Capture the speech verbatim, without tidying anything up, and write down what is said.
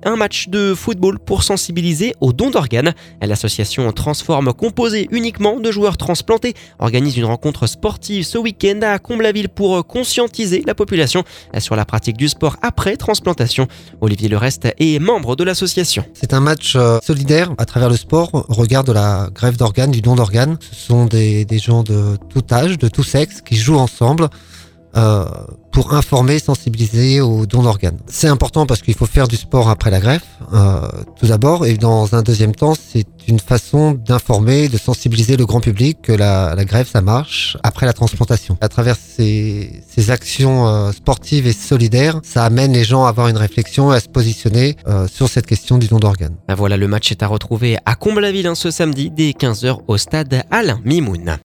un match de football pour sensibiliser au don d'organes. L'association Transforme, composée uniquement de joueurs transplantés, organise une rencontre sportive ce week-end à Comble-la-Ville pour conscientiser la population sur la pratique du sport après transplantation. Olivier Lerest est membre de l'association. C'est un match euh, solidaire à travers le sport au regard de la greffe d'organes, du don d'organes. Ce sont des, des gens de tout âge, de tout sexe qui jouent ensemble euh, pour informer, sensibiliser au don d'organes. C'est important parce qu'il faut faire du sport après la greffe, euh, tout d'abord, et dans un deuxième temps, c'est une façon d'informer, de sensibiliser le grand public que la, la greffe, ça marche après la transplantation. À travers ces, ces actions euh, sportives et solidaires, ça amène les gens à avoir une réflexion et à se positionner euh, sur cette question du don d'organes. Voilà, le match est à retrouver à Comble-la-Ville ce samedi dès quinze heures au stade Alain Mimoun.